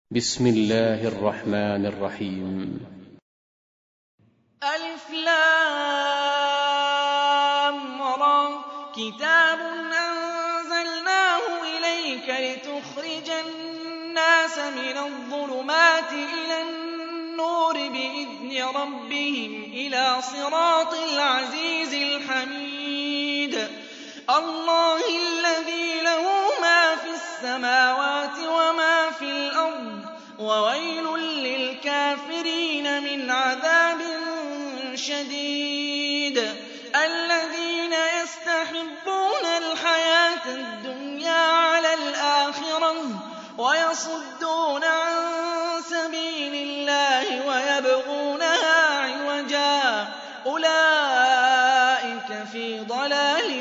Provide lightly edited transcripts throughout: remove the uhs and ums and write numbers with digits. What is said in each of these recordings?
بسم الله الرحمن الرحيم. ألف لام را كتاب أنزلناه إليك لتخرج الناس من الظلمات إلى النور بإذن ربهم إلى صراط العزيز الحميد الله الذي له ما في السماوات وما في الأرض وويل للكافرين من عذاب شديد الذين يستحبون الحياة الدنيا على الآخرة ويصدون عن سبيل الله ويبغونها عوجا أولئك في ضلال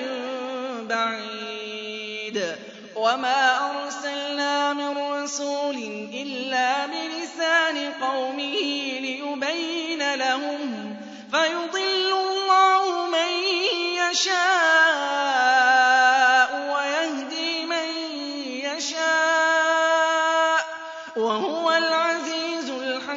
بعيد وما أرسلنا من رسول إلا بلسان قومه ليبين لهم فيضل الله من يشاء ويهدي من يشاء وهو العزيز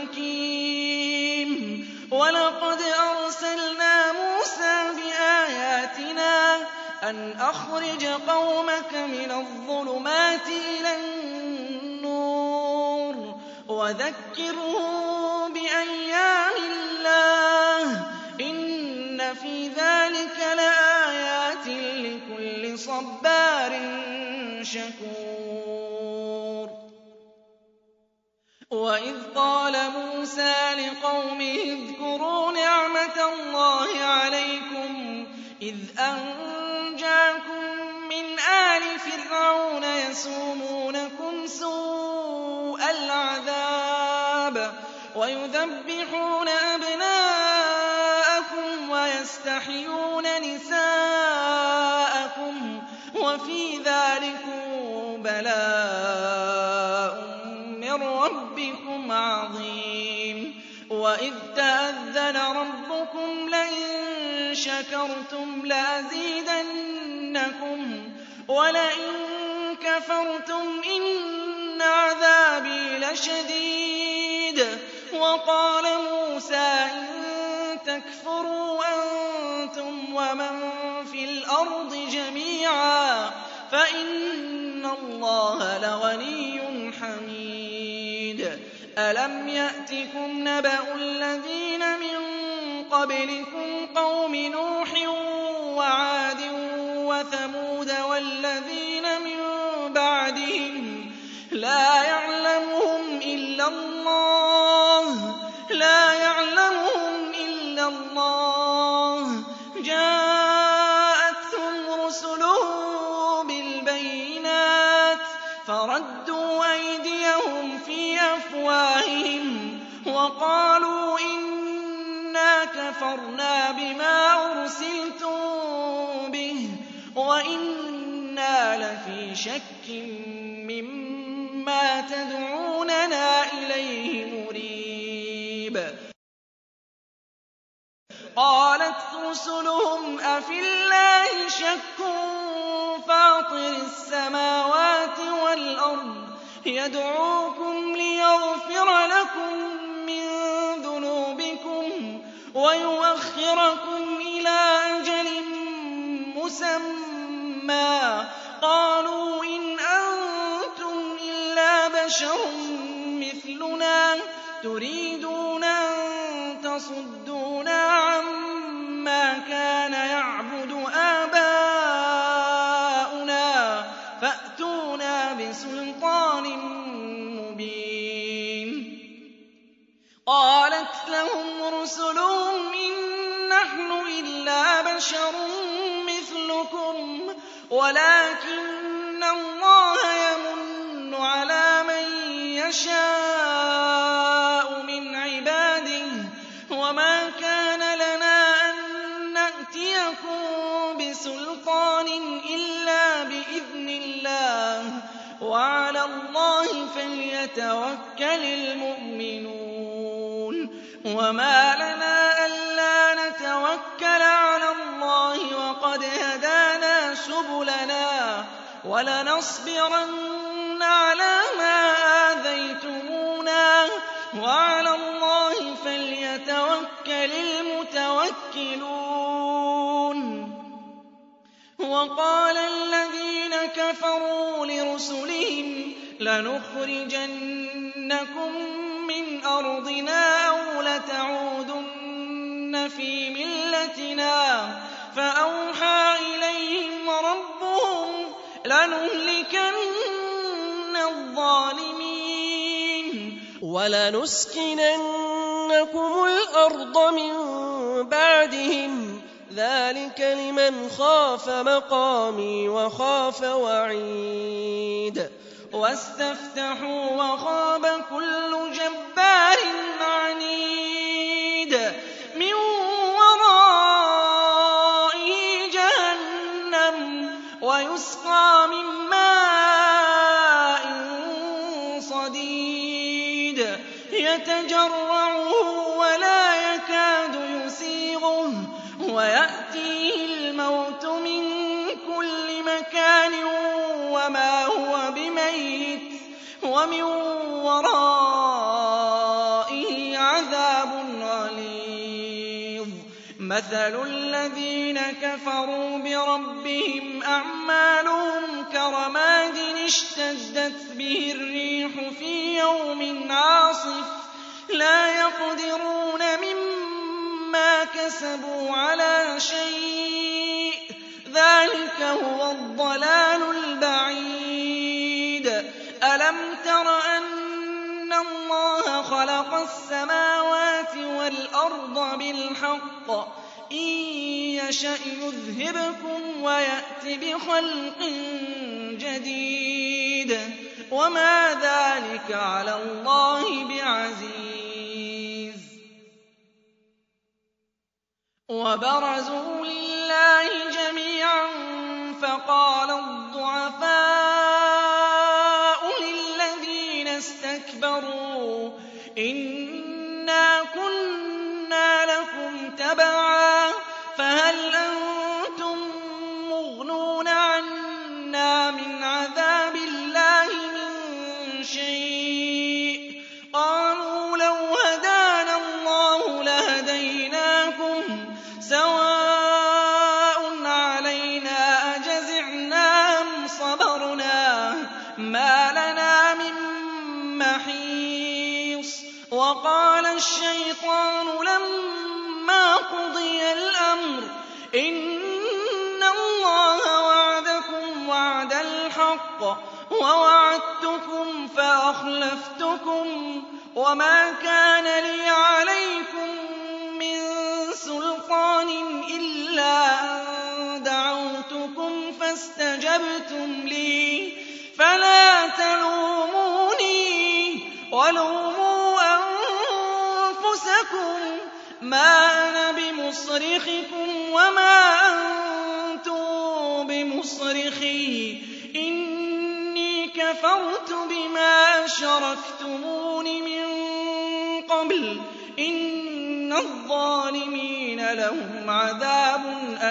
الحكيم ولقد أرسلنا موسى بآياتنا أن أخرج قومك من الظلمات إلى النور وذكرهم بأيام الله إن في ذلك لآيات لكل صبار شكور وإذ قال موسى لقومه اذكروا نعمة الله عليكم إذ أنجاكم من آل فرعون يسومونكم سوء العذاب ويذبحون أبناءكم ويستحيون نساءكم وفي ذلكم بلاء من ربكم عظيم وإذ تأذن ربكم لئن شكرتم لأزيدنكم ولئن كفرتم إن عذابي لشديد وقال موسى إن تكفروا أنتم ومن في الأرض جميعا فإن الله لغني حميد ألم يأتكم نبأ الذين من قبلكم قوم نوح وعاد وثمود والذين من بعدهم لا يعلمهم إلا الله جاءتهم رسلهم بالبينات فردوا أيديهم في أفواههم وقالوا إنا كفرنا بما أرسلتم به وإنا لفي شك مما تدعوننا إليه مريب قالت رسلهم أفي الله شك فاطر السماوات والأرض يدعوكم ليغفر لكم من ذنوبكم ويؤخركم إلى أجل مسمى قالوا إن أنتم إلا بشر مثلنا تريدون أن تصدونا عما كان يعبد آباؤنا فأتونا بسلطان مبين قالت لهم رسلهم إن نحن إلا بشر مثلكم ولكن الله يمن على من يشاء من عباده وما كان لنا أن نأتيكم بسلطان إلا بإذن الله وعلى الله فليتوكل المؤمنون وما لنا ألا نتوكل على الله وقد هدانا سبلنا ولنصبرن على ما آذيتمونا يعقلون وقال الذين كفروا لرسلهم لنخرجنكم من أرضنا أو لتعودن في ملتنا فأوحى إليهم ربهم لنهلكن الظالمين ولنسكننكم الأرض من بعدهم ذلك لمن خاف مقامي وخاف وعيد واستفتحوا وخاب كل جبار عنيد من ورائه جهنم ويسقى من ماء صديد يتجرعه ولا يكاد يسيغه ويأتيه الموت من كل مكان وما هو بميت ومن ورائه عذاب غليظ مثل الذين كفروا بربهم أعمالهم كرماد اشتدت به الريح في يوم عاصف لا يقدرون مما كسبوا على شيء ذلك هو الضلال البعيد ألم تر أن الله خلق السماوات والأرض بالحق إن يشأ يذهبكم ويأت بخلق جديد وما ذلك على الله بعزيز وبرزوا لله جميعا فقال الضعفاء للذين استكبروا إنا كنا لكم تبعا فهل أنتم مغنون عنا من عذاب الله من شيء قالوا لو هدانا الله لهديناكم سواء علينا أجزعنا أم صبرنا ما لنا من محيص وقال الشيطان لما قضي الأمر إن الله وعدكم وعد الحق ووعدتكم فأخلفتكم وما كان لي عليكم من سلطان إلا أن دعوتكم فاستجبتم لي فلا تلوموني ولوموا أنفسكم ما أنا بمصرخكم وما أنتم بمصرخي إني كفرت بما أشركتمون من قبل إن الظالمين لهم عذاب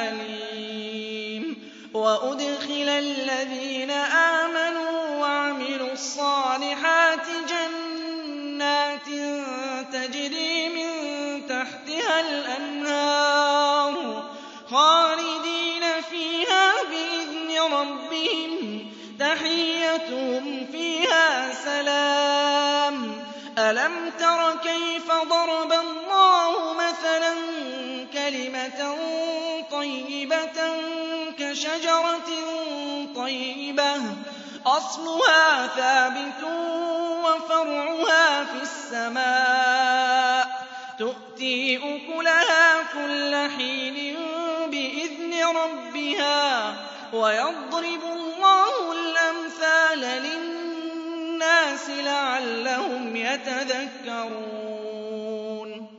أليم وأدخل الذين آمنوا وعملوا الصالحات جنات تجري من تحتها الأنهار خالدين فيها بإذن ربهم تحيتهم فيها سلام ألم تر كيف ضرب الله مثلا كلمة طيبة كشجرة طيبة أصلها ثابت وفرعها في السماء تؤتي أكلها كل حين بإذن ربها ويضرب الله الأمثال للناس لعلهم يتذكرون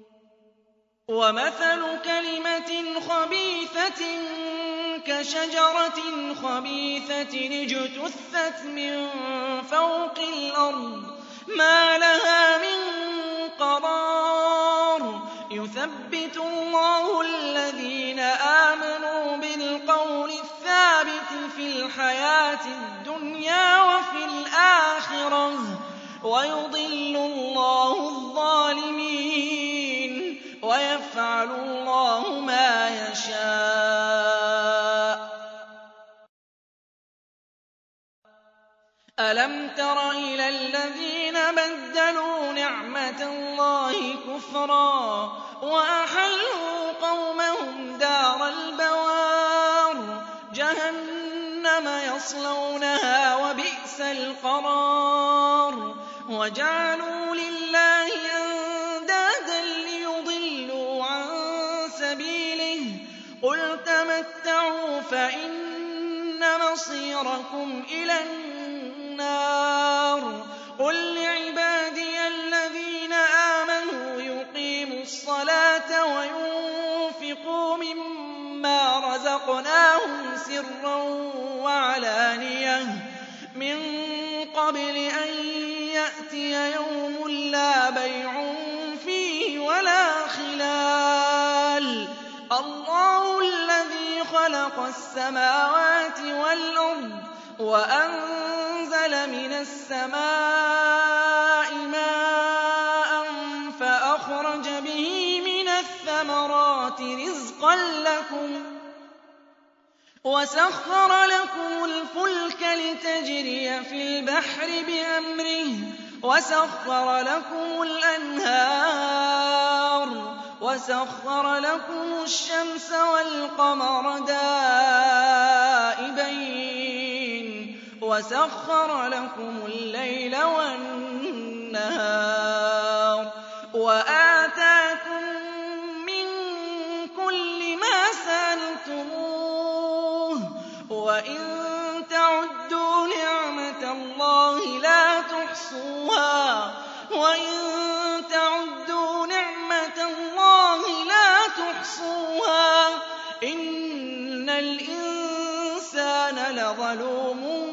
ومثل كلمة خبيثة كشجرة خبيثة اجتثت من فوق الأرض ما لها من قرار يثبت الله الذين آمنوا بالقول الثابت في الحياة الدنيا وفي الآخرة ويضل الله الظالمين ويفعل الله أَلَمْ تَرَ إِلَى الَّذِينَ بَدَّلُوا نِعْمَةَ اللَّهِ كُفْرًا وَأَحَلُّوا قَوْمَهُمْ دَارَ الْبَوَارِ جَهَنَّمَ يَصْلَوْنَهَا وَبِئْسَ الْقَرَارُ وَجَعَلُوا لِلَّهِ أَندَادًا لِّيُضِلُّوا عَن سَبِيلِهِ قُلْ تَمَتَّعُوا فَإِنَّ مَصِيرَكُمْ إِلَى النَّارِ قُل لِّعِبَادِيَ الَّذِينَ آمَنُوا يُقِيمُوا الصَّلَاةَ وَيُنفِقُوا مِمَّا رَزَقْنَاهُمْ سِرًّا وَعَلَانِيَةً مِّن قَبْلِ أَن يَأْتِيَ يَوْمٌ لَّا بَيْعٌ فِيهِ وَلَا خِلَالٌ اللَّهُ الَّذِي خَلَقَ السَّمَاوَاتِ وَالْأَرْضَ وَأَنزَلَ مِنَ السَّمَاءِ مَاءً فَأَخْرَجَ بِهِ مِنَ الثَّمَرَاتِ رِزْقًا لَّكُمْ وَسَخَّرَ لَكُمُ الْفُلْكَ لِتَجْرِيَ فِي الْبَحْرِ بِأَمْرِهِ وَسَخَّرَ لَكُمُ الْأَنْهَارَ وَسَخَّرَ لَكُمُ الشَّمْسَ وَالْقَمَرَ دَائِبَيْنِ وَسَخَّرَ لَكُمُ اللَّيْلَ وَالنَّهَارَ وَآتَاكُم مِّن كُلِّ مَا سَأَلْتُمُوهُ وَإِن تَعُدُّوا نِعْمَةَ اللَّهِ لَا تُحْصُوهَا وَإِن تَعُدُّوا نِعْمَةَ اللَّهِ لَا تُحْصُوهَا إِنَّ الْإِنسَانَ لَظَلُومٌ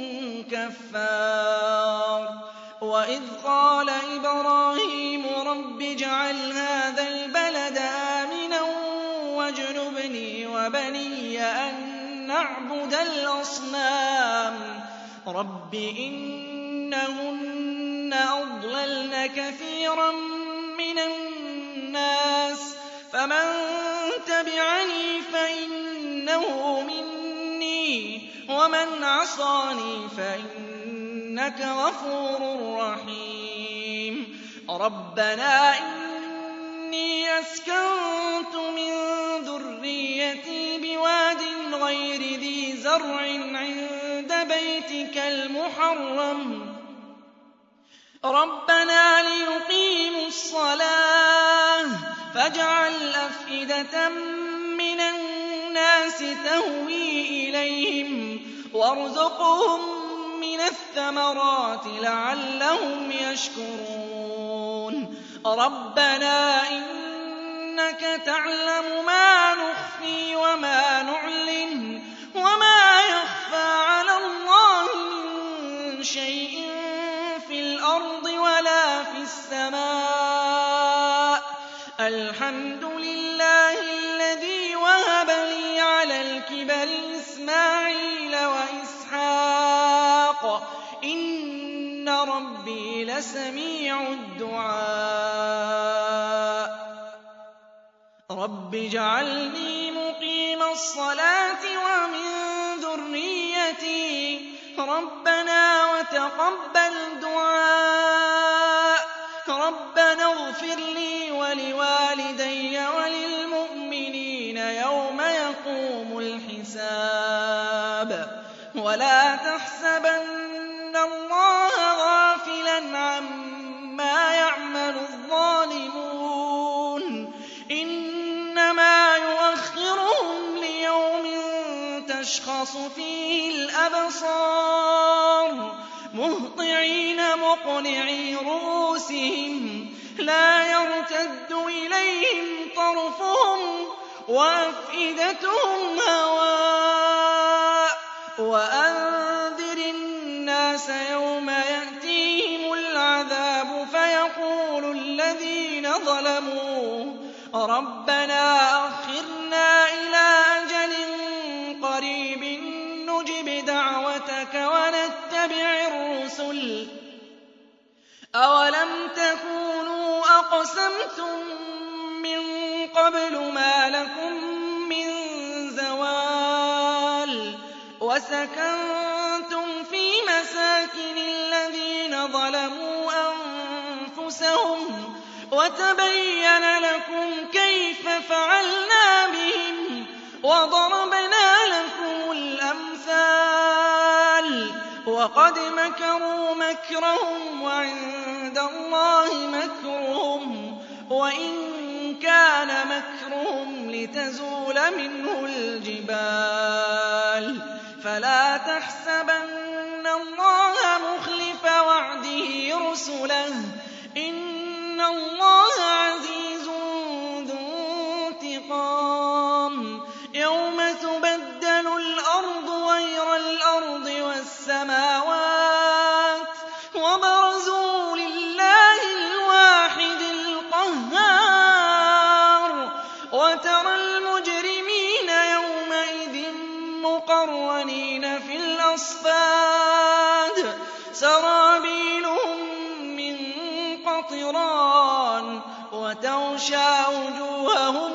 كَفَّارٌ وَإِذْ قَالَ إِبْرَاهِيمُ رَبِّ اجْعَلْ هَٰذَا الْبَلَدَ آمِنًا وَاجْنُبْنِي وَبَنِيَّ أَن نَّعْبُدَ الْأَصْنَامَ رَبِّ إِنَّهُنَّ أَضْلَلْنَ كَثِيرًا مِّنَ النَّاسِ فَمَن تَبِعَنِي فَإِنَّهُ مِنِّي وَمَنْ عَصَانِي فَإِنَّكَ غَفُورٌ رَّحِيمٌ رَبَّنَا إِنِّي أَسْكَنتُ مِن ذُرِّيَّتِي بِوَادٍ غَيْرِ ذِي زَرْعٍ عِندَ بَيْتِكَ الْمُحَرَّمِ رَبَّنَا لِيُقِيمُوا الصَّلَاةَ فَاجْعَلْ أَفْئِدَةً مِّنَ النَّاسِ تَهْوِي إِلَيْهِمْ وَارْزُقْهُم مِّنَ الثَّمَرَاتِ لَعَلَّهُمْ يَشْكُرُونَ رَبَّنَا إِنَّكَ تَعْلَمُ مَا نُخْفِي وَمَا نُعْلِنُ وَمَا يَخْفَىٰ عَلَى اللَّهِ مِن شَيْءٍ فِي الْأَرْضِ وَلَا فِي السَّمَاءِ الْحَمْدُ لِلَّهِ الَّذِي وَهَبَ لِي عَلَى الْكِبَرِ إِسْمَاعِيلَ وَإِسْحَاقَ إِنَّ رَبِّي لَسَمِيعُ الدُّعَاءِ رَبِّ اجْعَلْنِي مُقِيمَ الصَّلَاةِ وَمِن ذُرِّيَّتِي رَبَّنَا وَتَقَبَّلْ دُعَاءِ رَبَّنَا اغْفِرْ لِي وَلِوَالِدَيَّ وَلِلْمُؤْمِنِينَ يَوْمَ يَقُومُ الْحِسَابُ وَلَا تَحْسَبَنَّ اللَّهَ غَافِلًا عَمَّا يَعْمَلُ الظَّالِمُونَ إِنَّمَا يُؤَخِّرُهُمْ لِيَوْمٍ تَشْخَصُ فِيهِ الْأَبْصَارُ مُهْطِعِينَ مُقْنِعِي رُءُوسِهِمْ لَا يَرْتَدُّ إِلَيْهِمْ طَرْفُهُمْ وَأَفْئِدَتُهُمْ هَوَاءٌ وَأَنذِرِ النَّاسَ يَوْمَ يَأْتِيهِمُ الْعَذَابُ فَيَقُولُ الَّذِينَ ظَلَمُوا رَبَّنَا أَخِّرْنَا إِلَىٰ أَجَلٍ قَرِيبٍ نُّجِبْ دَعْوَتَكَ وَنَتَّبِعِ الرُّسُلَ أَوَلَمْ تَكُونُوا أَقْسَمْتُم مِّن قَبْلُ مَا لَكُم مِّن زَوَالٍ وَسَكَنتُمْ فِي مَسَاكِنِ لِمَسَاكِنِ الَّذِينَ ظَلَمُوا أَنفُسَهُمْ وَتَبَيَّنَ لَكُمْ كَيْفَ فَعَلْنَا بِهِمْ وَضَرَبْنَا لَكُمُ الْأَمْثَالَ وَقَدْ مَكَرُوا مَكْرَهُمْ وَعِندَ اللَّهِ مَكْرُهُمْ وَإِن كَانَ مَكْرُهُمْ لِتَزُولَ مِنْهُ الْجِبَالُ فَلَا تَحْسَبَنَّ اللَّهَ مُخْلِفَ وَعْدِهِ رُسُلَهُ ۗ إِنَّ اللَّهَ عَزِيزٌ ذُو انتِقَامٍ يَوْمَ تُبَدَّلُ الْأَرْضُ غَيْرَ الْأَرْضِ وَالسَّمَاوَاتُ وَبَرَزُوا لِلَّهِ الْوَاحِدِ الْقَهَّارِ وَتَرَى الْمُجْرِمِينَ يَوْمَئِذٍ مُّقَرَّنِينَ فِي الْأَصْفَادِ سَرَابِيلُهُم مِّن قَطِرَانٍ وَتَغْشَىٰ وُجُوهَهُمُ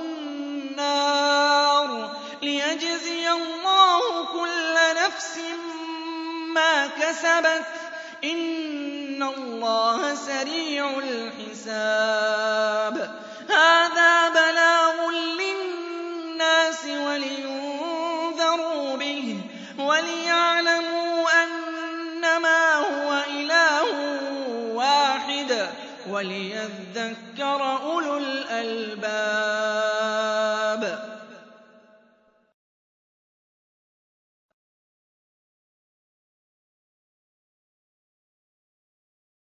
النَّارُ لِيَجْزِيَ اللَّهُ كُلَّ نَفْسٍ مَّا كَسَبَتْ ۚ إِنَّ اللَّهَ سَرِيعُ الْحِسَابِ هَٰذَا بَلَاغٌ لِّلنَّاسِ وَلِيُنذَرُوا بِهِ وَلِيَعْلَمُوا أَنَّمَا هُوَ إِلَٰهٌ وَاحِدٌ وَلِيَذَّكَّرَ أُولُو الْأَلْبَابِ